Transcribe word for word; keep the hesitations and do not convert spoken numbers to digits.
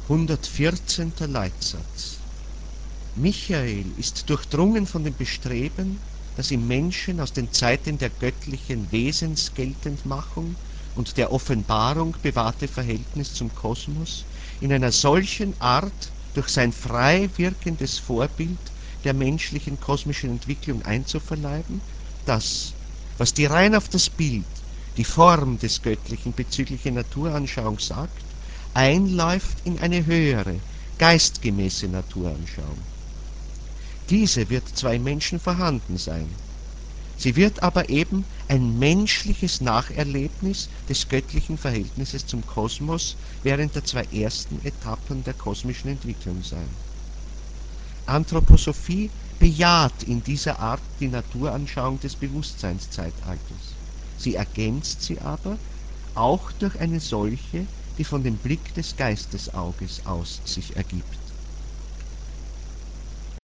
hundertvierzehnter Leitsatz. Michael ist durchdrungen von dem Bestreben, das im Menschen aus den Zeiten der göttlichen Wesensgeltendmachung und der Offenbarung bewahrte Verhältnis zum Kosmos in einer solchen Art durch sein frei wirkendes Vorbild der menschlichen kosmischen Entwicklung einzuverleiben, dass, was die rein auf das Bild, die Form des Göttlichen bezügliche Naturanschauung sagt, einläuft in eine höhere, geistgemäße Naturanschauung. Diese wird zwar im Menschen vorhanden sein, sie wird aber eben ein menschliches Nacherlebnis des göttlichen Verhältnisses zum Kosmos während der zwei ersten Etappen der kosmischen Entwicklung sein. Anthroposophie bejaht in dieser Art die Naturanschauung des Bewusstseinszeitalters. Sie ergänzt sie aber auch durch eine solche, die von dem Blick des Geistesauges aus sich ergibt.